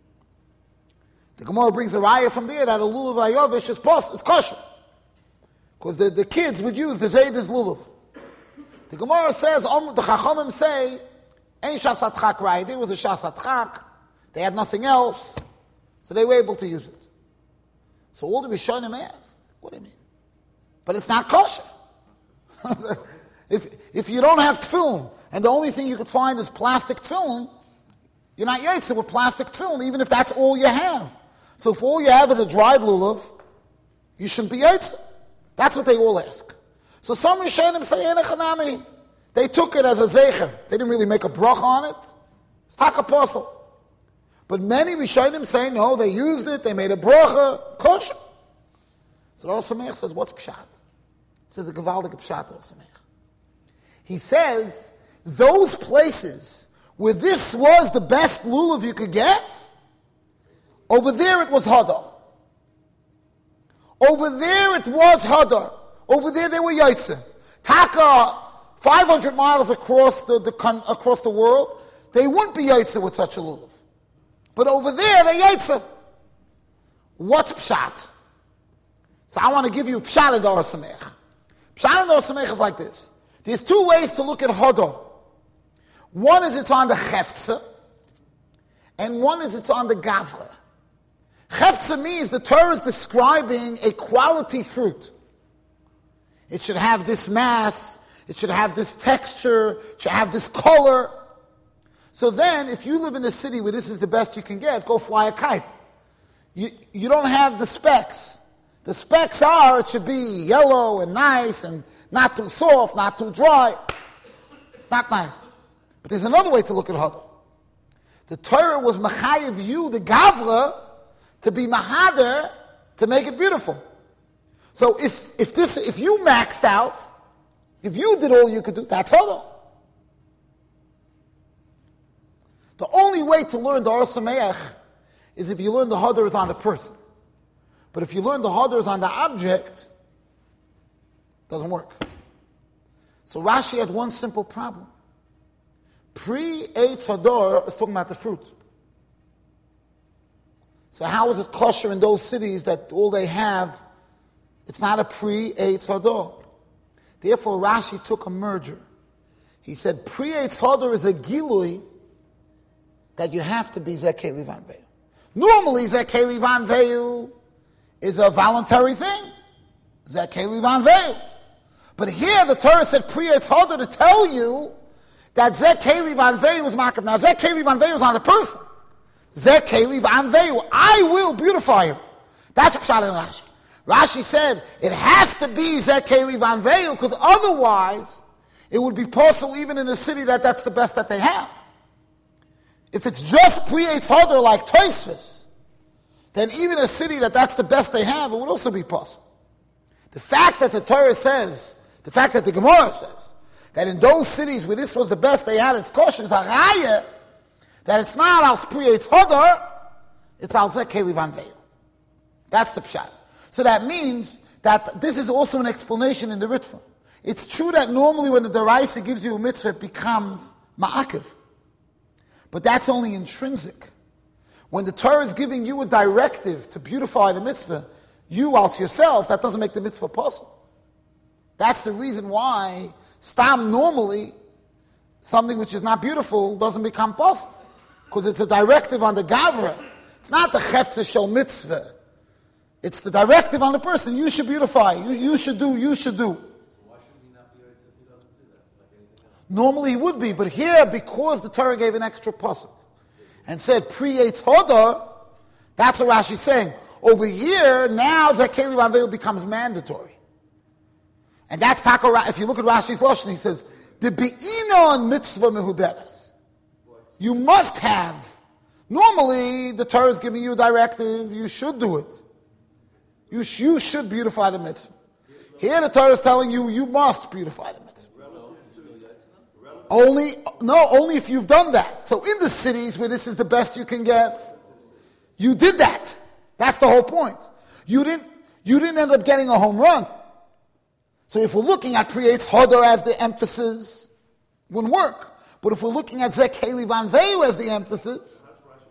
The Gemara brings a raya from there that a lulav hayovish is, pos, is kosher. Because the, the kids would use the Zayda's lulav. The Gemara says, um, the Chachamim say, Ein shas atchak raya. There was a shas atchak. They had nothing else. So they were able to use it. So all the Rishonim ask, what do you mean? But it's not kosher. if if you don't have tefillin, and the only thing you could find is plastic tefillin, you're not yaitze with plastic tefillin, even if that's all you have. So if all you have is a dried lulav, you shouldn't be yaitze. That's what they all ask. So some Rishonim say, Enechanami. They took it as a zecher. They didn't really make a bracha on it. It's tak apostle. But many Rishonim say, no, they used it, they made a bracha, kosher. So Or Sameach says, what's pshat? He says a gevaldik pshat Or Sameach. He says, those places where this was the best lulav you could get, over there it was hadar. Over there it was hadar. Over there they were yaitze. Taka, five hundred miles across the, the across the world, they wouldn't be yaitze with such a lulav. But over there, they yaitze. What's pshat? So I want to give you pshat in Or Sameach. Pshat in Or Sameach is like this. There's two ways to look at hodor. One is it's on the cheftze, and one is it's on the gavra. Cheftze means the Torah is describing a quality fruit. It should have this mass, it should have this texture, it should have this color. So then, if you live in a city where this is the best you can get, go fly a kite. You, you don't have the specs. The specs are, it should be yellow and nice and not too soft, not too dry. It's not nice. But there's another way to look at hadar. The Torah was machayev you, the gavra, to be mahader, to make it beautiful. So if, if this, if you maxed out, if you did all you could do, that's hadar. The only way to learn the Or Sameach is if you learn the hadar is on the person. But if you learn the hadar is on the object, it doesn't work. So Rashi had one simple problem. Pre-eitz hadar is talking about the fruit. So how is it kosher in those cities that all they have, it's not a pre-eitz hadar? Therefore Rashi took a merger. He said pre-eitz hadar is a gilui that you have to be Zeh Keli V'anveil. Normally, Zeh Keli V'anveil is a voluntary thing. Zeh Keli V'anveil. But here the Torah said pre-eitz hadar to tell you that Zeh Keli V'anveil was makav. Now, Zeh Keli V'anveil is on a person. Zeh Keli V'anveil. I will beautify him. That's pshat in Rashi. Rashi said it has to be Zeh Keli V'anveil because otherwise it would be possible even in a city that that's the best that they have. if it's just pre-Eitz Hadar like Tosfos, then even a city that that's the best they have, it would also be possible. The fact that the Torah says, the fact that the Gemara says, that in those cities where this was the best they had, it's kosher, is a raya, that it's not al pre-Eitz Hadar, it's al Zeh Keli Van Veil. That's the pshat. So that means that this is also an explanation in the Ritva. It's true that normally when the Daraisa gives you a mitzvah, it becomes ma'akiv. But that's only intrinsic. When the Torah is giving you a directive to beautify the mitzvah, you out yourself, that doesn't make the mitzvah possible. That's the reason why stam normally, something which is not beautiful doesn't become possible. Because it's a directive on the gavra. It's not the chefza shel mitzvah. It's the directive on the person. You should beautify. You, you should do. You should do. So why should he not be Eitz if he doesn't do that, like anything else? Normally he would be, but here, because the Torah gave an extra pasuk and said pre-Eitz Hadar, that's what Rashi's saying. Over here, now Zeh Keli Van Veil becomes mandatory. And that's Taka, if you look at Rashi's Lashon, he says, the Be'inon mitzvah mehuderes. You must have. Normally, the Torah is giving you a directive, you should do it. You, sh- you should beautify the mitzvah. Here the Torah is telling you, you must beautify the mitzvah. Only, no, only if you've done that. So in the cities where this is the best you can get, you did that. That's the whole point. You didn't, you didn't end up getting a home run. So if we're looking at pre-Eitz Hadar as the emphasis, it wouldn't work. But if we're looking at Zeh Keli Van Veil as the emphasis,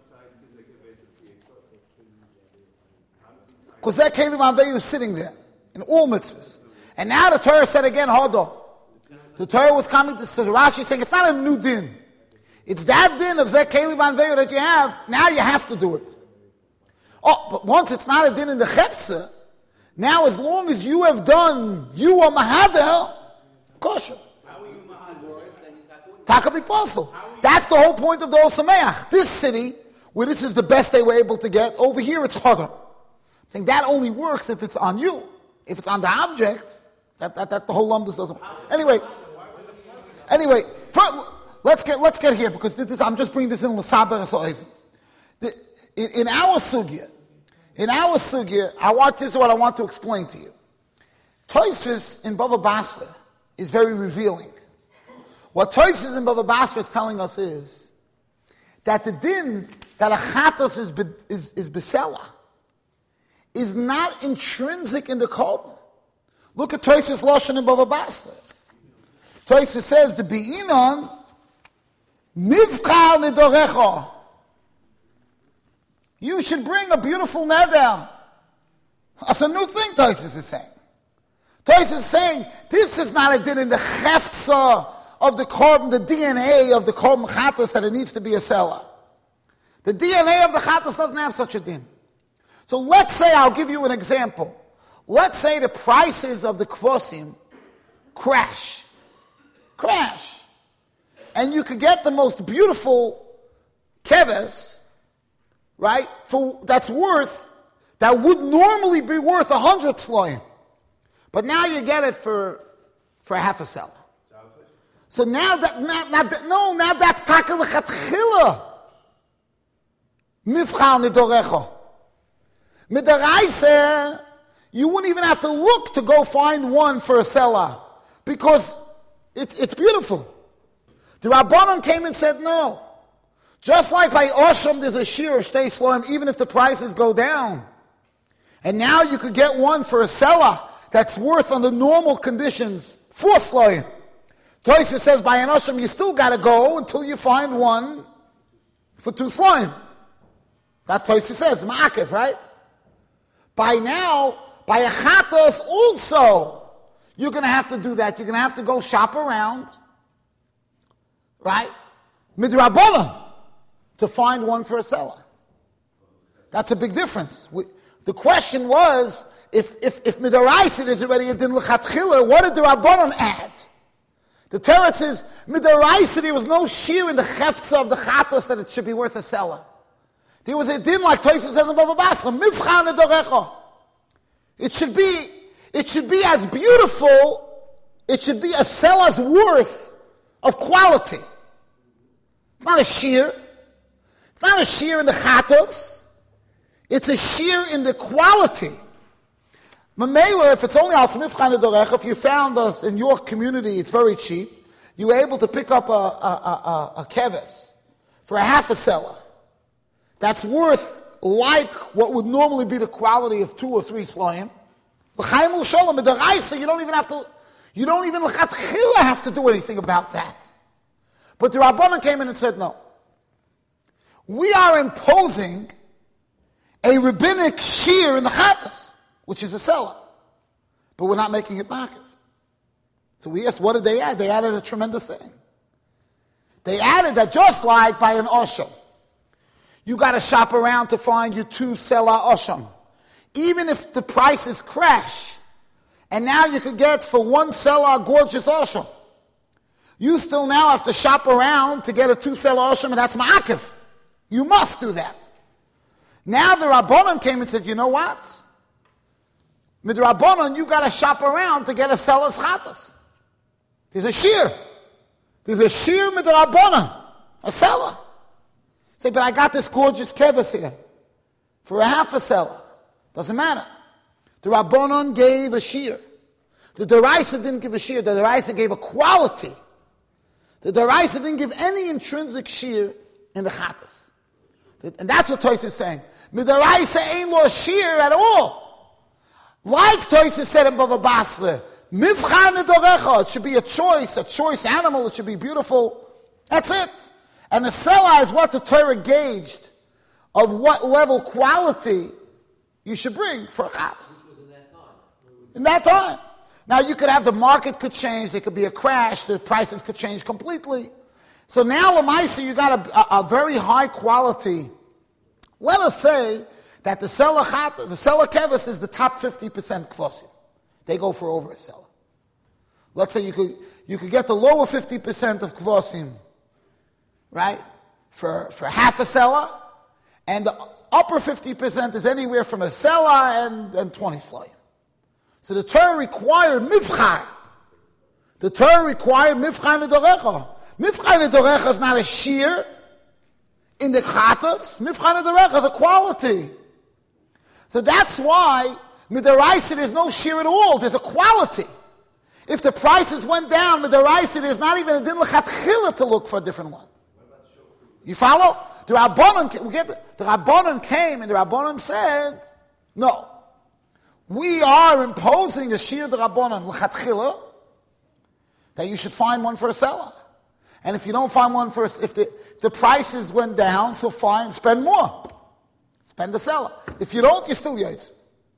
because Zeh Keli Van Veil is sitting there in all mitzvahs. And now the Torah said again, Hadar. The Torah was coming to, so Rashi is saying it's not a new din. It's that din of Zeh Keli Van Veil that you have, now you have to do it. Oh, but once it's not a din in the chefza, now as long as you have done, you are mahadel, kosher. Taka b'posel. That's the whole point of the Ol Sameach. This city, where this is the best they were able to get, over here it's Hadar. Saying that only works if it's on you. If it's on the object, that, that, that the whole lumdus doesn't. Anyway, anyway, first, let's get let's get here because this, I'm just bringing this in l'saber esoizim. In, in our sugya, in our sugya, I want this is what I want to explain to you. Tosfos in Bava Basra is very revealing. What Tosfos in Bava Basra is telling us is that the din that a chatos is be, is, is besela is not intrinsic in the korban. Look at Tosfos Lashon in Bava Basra. Tosfos says the be'inon mivkar nedorecha. You should bring a beautiful neder. That's a new thing Tosfos is saying. Tosfos is saying this is not a din in the chefza of the korban, the D N A of the korban chatos that it needs to be a selah. The D N A of the chatos doesn't have such a din. So let's say, I'll give you an example. Let's say the prices of the kvosim crash. Crash. And you could get the most beautiful keves, right, for that's worth, that would normally be worth a hundred tzloim. But now you get it for for half a selah. So now that, now, now that no, now that's taka l'chatchila. Mivchal nidorecho. Midaraisa, you wouldn't even have to look to go find one for a selah because it's it's beautiful. The Rabbanon came and said no. Just like by Osham there's a shear of Shtei Sloim even if the prices go down. And now you could get one for a selah that's worth under normal conditions four Sloim. Tosfos says by an Osham you still got to go until you find one for two Sloim. That's Tosfos says, Ma'akev, right? By now, by a chatos also, you're going to have to do that. You're going to have to go shop around, right? Midrabanan, to find one for a seller. That's a big difference. We, the question was, if if if midaraisa is already a din l'chatchila, what did the Rabbanon add? The Torah says midaraisa there was no shear in the chefza of the chatos that it should be worth a seller. There was a din like Tosfos says in Bava Basra, mivchan nedorecha. It should be, it should be as beautiful, it should be a seller's worth of quality. It's not a shear. It's not a shear in the chatos. It's a shear in the quality. Mamela, if it's only al mifchan adorecha, if you found us in your community, it's very cheap, you were able to pick up a, a, a, a, a keves for a half a seller. That's worth like what would normally be the quality of two or three slayim. L'chaim u'sholem, midaraisa, you don't even have to, you don't even l'chatchila have to do anything about that. But the Rabbanan came in and said, no. We are imposing a rabbinic shear in the chatas, which is a seller. But we're not making it makiv. So we asked, what did they add? They added a tremendous thing. They added that just like by an osham, you got to shop around to find your two seller osham. Even if the prices crash, and now you could get for one seller a gorgeous osham, you still now have to shop around to get a two seller osham, and that's ma'akiv. You must do that. Now the Rabbanon came and said, you know what? Midrabbanon, you got to shop around to get a seller's chatas. There's a shear. There's a shear midrabbanon, a seller. Say, but I got this gorgeous keves here for a half a seller. Doesn't matter. The Rabbanon gave a shear. The Deraisa didn't give a shear. The Deraisa gave a quality. The Deraisa didn't give any intrinsic shear in the chatas. And that's what Tosfos is saying. Midaraisa ain't lo shear at all. Like Tosfos said in Bava Basra, Mivchan nedorecha, it should be a choice, a choice animal, it should be beautiful. That's it. And the selah is what the Torah gauged of what level quality you should bring for a chatas. In that time. In that time. Now you could have the market could change, there could be a crash, the prices could change completely. So now, Lamaisa, you got a, a, a very high quality. Let us say that the seller the seller keves is the top fifty percent kvosim. They go for over a seller. Let's say you could you could get the lower fifty percent of kvosim, right, for for half a seller, and the upper fifty percent is anywhere from a seller and, and twenty slayim. So the Torah required mivchar. The Torah required mivchar nedorecha. Mivchar nedorecha is not a shear in the chatas. Mivchar nedorecha is a quality. So that's why midaraisa there's no shear at all. There's a quality. If the prices went down, midaraisa there's not even a din l'chatchila to look for a different one. You follow? The Rabbanon, we get the, the Rabbanon came and the Rabbanon said, no. We are imposing a shear the Rabbanon l'chatchila that you should find one for a seller. And if you don't find one for, if the, if the prices went down, so fine, spend more. Spend the seller. If you don't, you're still yaitz.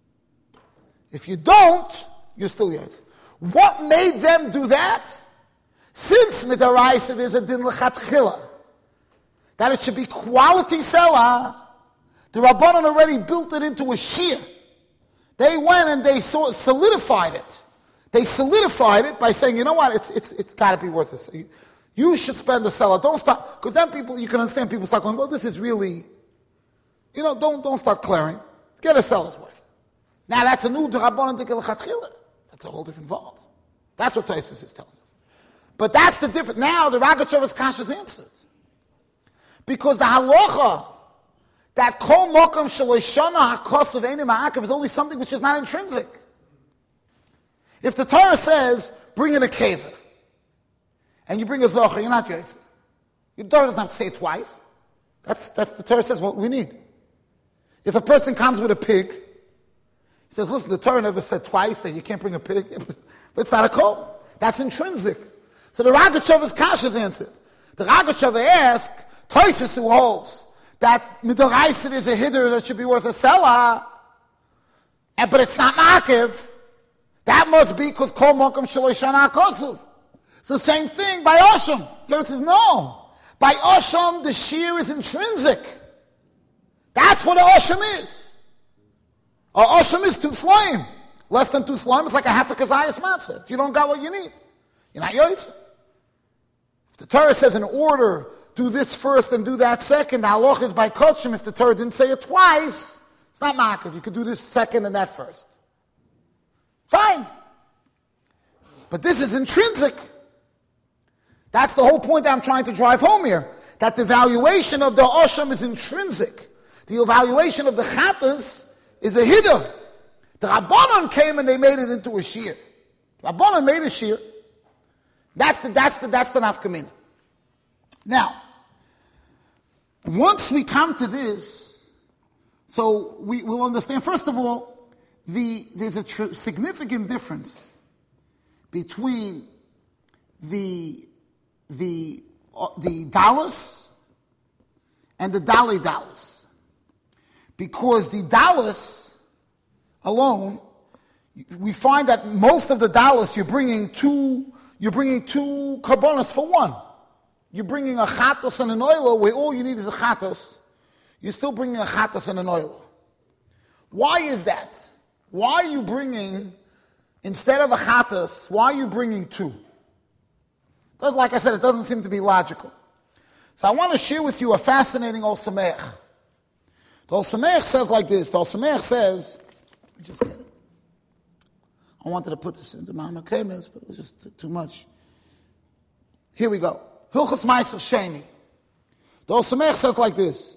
If you don't, you're still yaitz. What made them do that? Since midaraisa there's a din l'chatchila, that it should be quality seller, the Rabbanon already built it into a shear. They went and they saw, solidified it. They solidified it by saying, you know what, it's it's it's got to be worth it. You should spend the seller. Don't start, because then people, you can understand people start going, well, this is really, you know, don't don't start clearing. Get a seller's worth. Now that's a new Rabbanon Dikel Chatchila. That's a whole different vault. That's what Tosfos is telling us. But that's the difference. Now the Rogatchover's Kasha's answered. Because the halacha, that kol mokam shaloishana hakos of enim ha'akav is only something which is not intrinsic. If the Torah says, bring in a keva, and you bring a zocher, you're not yaitz. The Torah doesn't have to say it twice. That's, that's the Torah says what we need. If a person comes with a pig, he says, listen, the Torah never said twice that you can't bring a pig. But it's not a kol. That's intrinsic. So the Rogatchover's Kasha's answered. The Rogatchover asked, Tosfos who holds that midoraisa is a hiddur that should be worth a seller, and but it's not makiv. That must be because kol mokum shaloishana kosuv. So same thing by osham. Torah says no. By osham the shear is intrinsic. That's what a osham is. A osham is two slayim. Less than two slayim, it's like a half a kazayas matzah. If you don't got what you need, you're not yoitz. If the Torah says in order, do this first and do that second, the halach is by kochim. If the Torah didn't say it twice, it's not makiv. You could do this second and that first. Fine. But this is intrinsic. That's the whole point that I'm trying to drive home here. that the valuation of the Osham is intrinsic. The evaluation of the Chatas is a hiddur. The Rabbanon came and they made it into a shear. Rabbanon made a shear. That's the, that's the, that's the nafkamina. Now, once we come to this, so we will understand, first of all, the, there's a tr- significant difference between the, the, uh, the Dallas and the Dali Dallas. Because the Dallas alone, we find that most of the Dallas you're bringing two, you're bringing two karbonos for one. You're bringing a chatas and an oilo where all you need is a chatas. You're still bringing a chatas and an oilo. Why is that? Why are you bringing, instead of a chatas, why are you bringing two? Because, like I said, it doesn't seem to be logical. So I want to share with you a fascinating Ol Sameach. The Ol Sameach says like this. The Ol Sameach says, let me just get it. I wanted to put this into Mama Kemes, but it was just too much. Here we go. Hilchos Ma'aser Sheni. The Ol Sameach says like this.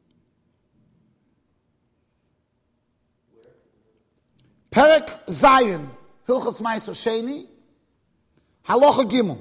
Perek Zayin, Hilchos Ma'aser Sheni, Halacha Gimel.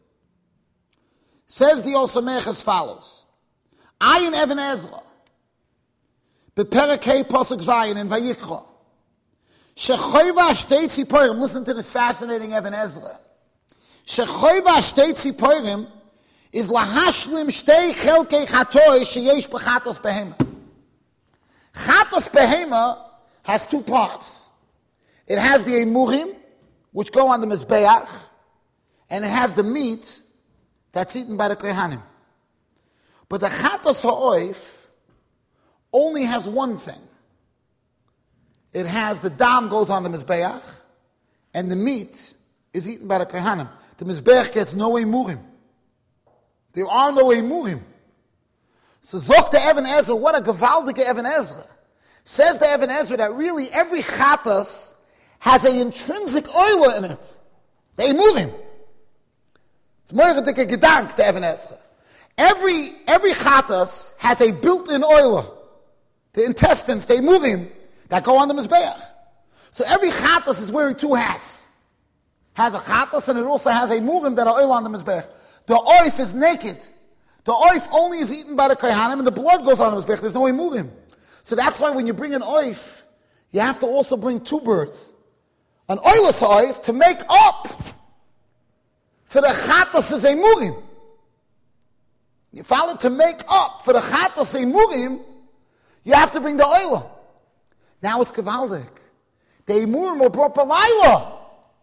Says the Ol Sameach as follows. Ayin Even Ezra, Beperek Hei Pasuk Zayin in Vayikra. Shechoiva Shtei Tziporim, listen to this fascinating Even Ezra. Shechoiva Shtei Tziporim is lahashlim shtei chelkei chatoy sheyesh b'chatos behema. Chatos behema has two parts. It has the emurim, which go on the mizbeach, and it has the meat that's eaten by the kohanim. But the chatos ha'oif only has one thing. It has the dam goes on the mizbeach, and the meat is eaten by the kohanim. The mizbeach gets no emurim. There are no emurim. So zok the Even Ezra, what a gewaldige Even Ezra. Says the Even Ezra that really every chatas has an intrinsic oil in it. The emurim. It's more than a gedank, the Even Ezra. Every, every chatas has a built-in oil. The intestines, the emurim, that go on the mizbeach. So every chatas is wearing two hats. Has a chatas and it also has a emurim that are oil on the mizbeach. The oif is naked. The oif only is eaten by the kohanim, and the blood goes on the mizbech. There's no emurim. So that's why when you bring an oif, you have to also bring two birds. An oilus oif to make up for the chatas emurim. You follow? To make up for the chatas emurim, you have to bring the oila. Now it's gevaldik. The emurim were brought by Laila.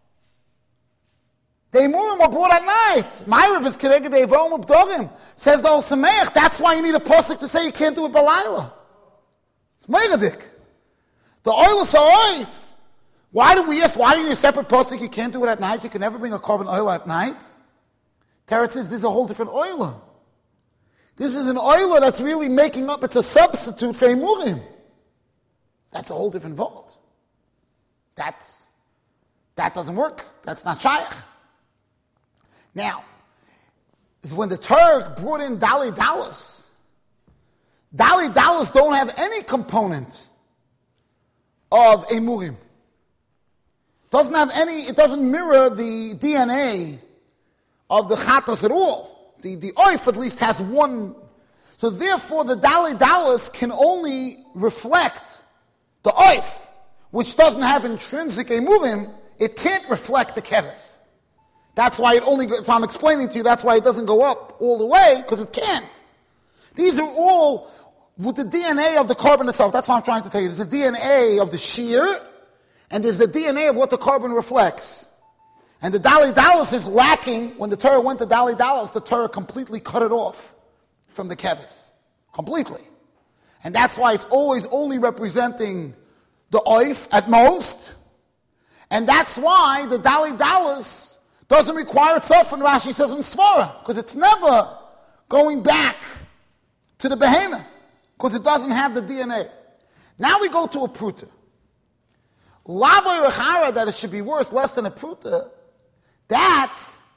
The emurim were brought at night. Myrav is connected to Evom Abdorim. Says the Ol Sameach, that's why you need a pasuk to say you can't do it Balayla. It's Megadik. The oil is oif. Why do we ask, why do you need a separate pasuk? You can't do it at night. You can never bring a carbon oil at night. Teretz says this is a whole different oil. This is an oil that's really making up, it's a substitute for emurim. That's a whole different vault. That's, that doesn't work. That's not shaykh. Now, when the Turk brought in Dali Dallas, Dali Dallas don't have any component of emurim. Doesn't have any, it doesn't mirror the D N A of the chatas at all. The, the oif at least has one. So therefore the Dali Dallas can only reflect the oif, which doesn't have intrinsic emurim. It can't reflect the keves. That's why it only, so I'm explaining to you, that's why it doesn't go up all the way, because it can't. These are all with the D N A of the carbon itself. That's what I'm trying to tell you. There's the D N A of the shear, and there's the D N A of what the carbon reflects. And the Dali Dallas is lacking. When the Torah went to Dali Dallas, the Torah completely cut it off from the keves. Completely. And that's why it's always only representing the oif at most. And that's why the Dali Dallas doesn't require itself, and Rashi says in Svara, because it's never going back to the behemoth, because it doesn't have the D N A. Now we go to a pruta. Lavoy rechara, that it should be worth less than a pruta, that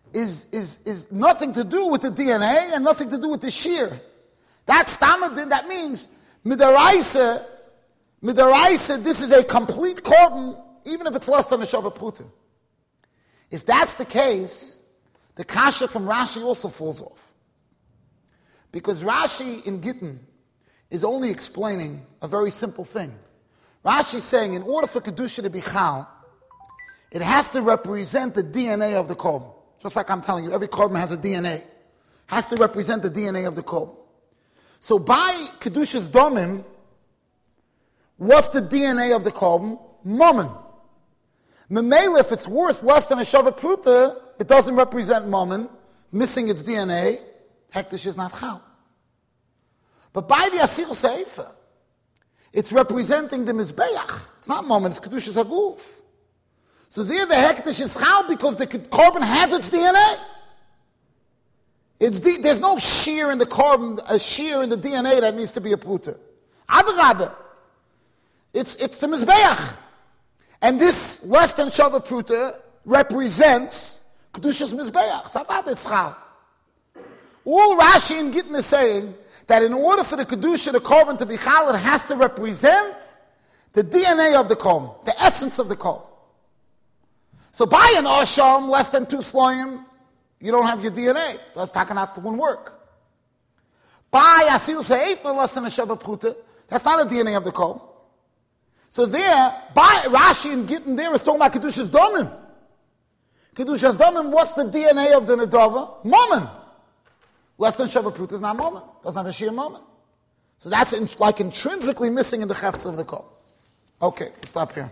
is, is, is nothing to do with the D N A and nothing to do with the shear. That's tamadin. That means midaraisa, midaraisa, this is a complete korban, even if it's less than a shava pruta. If that's the case, the kasha from Rashi also falls off. Because Rashi in Gittin is only explaining a very simple thing. Rashi is saying in order for Kedusha to be chal, it has to represent the D N A of the korban. Just like I'm telling you, every korban has a D N A. Has to represent the D N A of the korban. So by Kedusha's domim, what's the D N A of the korban? Mammon. Memele, if it's worth less than a shava pruta, it doesn't represent mammon, missing its D N A, hektish is not chal. But by the Asir Seifa, it's representing the Mizbeach. It's not mammon, it's Kedusha's Haguf. So there the hektish is chal because the korban has its D N A. It's the, there's no shear in the korban, a shear in the D N A that needs to be a pruta. Adrabah. It's, it's the Mizbeach. And this less than shava pruta represents Kedusha's Mizbeach. Savad it's chal. All Rashi and Gittin is saying that in order for the Kedusha, the korban to be chal, it has to represent the D N A of the korban, the essence of the korban. So by an Arsham, less than two sloyim, you don't have your D N A. That's takanat won't work. By Asil Se'efa, less than a shava pruta, that's not a D N A of the korban. So there, by Rashi and Gittin there is talking about Kedusha's Domim. Kedusha's Domim, what's the D N A of the Nedava? Mammon. Less than Shava Pruta is not Mammon. Doesn't have a sheer Mammon. So that's in, like intrinsically missing in the Chefts of the Kol. Okay, we'll stop here.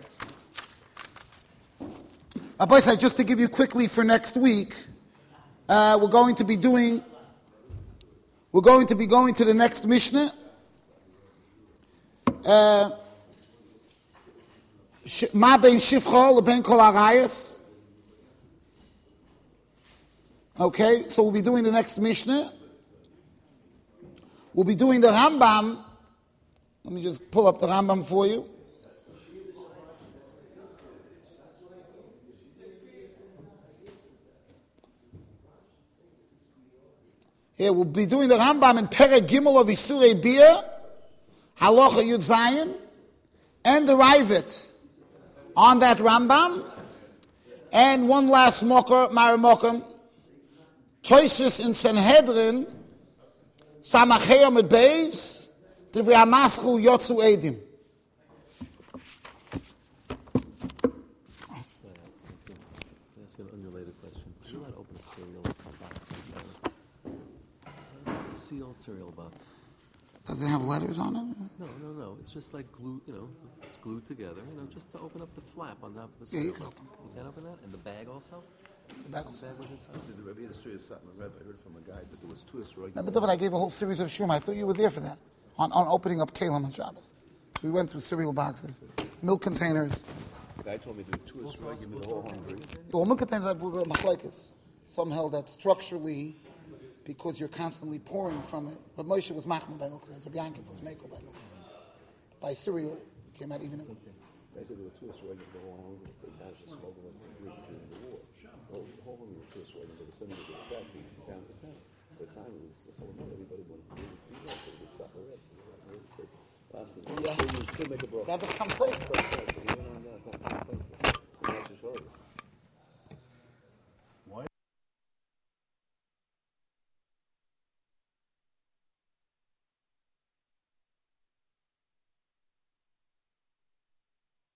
Rabbi said, just to give you quickly for next week, uh, we're going to be doing, we're going to be going to the next Mishnah. Uh, Ma ben shifcha leben kol arayas. Okay, so we'll be doing the next Mishnah. We'll be doing the Rambam. Let me just pull up the Rambam for you. Here, we'll be doing the Rambam in Perek Gimel of Isurei Bia, Halacha Yud Zayin, and the Ravid on that Rambam, and one last mocker, Maramokim, Toisus in Sanhedrin, Samachea mit Beis, Divrei HaMaschil Yotzu Edim. Ask an unrelated question. Should I open a cereal box? It's a sealed cereal box. Does it have letters on it? No, no, no. It's just like glue, you know, it's glued together, you know, just to open up the flap on top of the Yeah, you cereal can box. open You can't open that? And the bag also? The bag also. The bag with inside? The Rebbe had a story of Satmar Rebbe. I heard from a guy that there was two Israeli. No, but David, I gave a whole series of shum. I thought you were there for that. On, on opening up Kalim on Shabbos. So we went through cereal boxes, milk containers. The guy told me there were two Israeli. Give me the whole hungry. Well, milk containers I believe are machlekes. Some held that structurally, because you're constantly pouring from it. But Moshe was machmir by milk containers. Rabbi Yankiv was mekel by milk containers. By cereal, it came out even. I said there were two Israeli. The whole hungry. They managed to smuggle them during the war. The whole hungry were two Israeli. They were sending it to the factory from town to town. By the time it was full of money, everybody wanted to do that. So they would suffer it. Last one. Yeah. Still make a bracha. That was some place.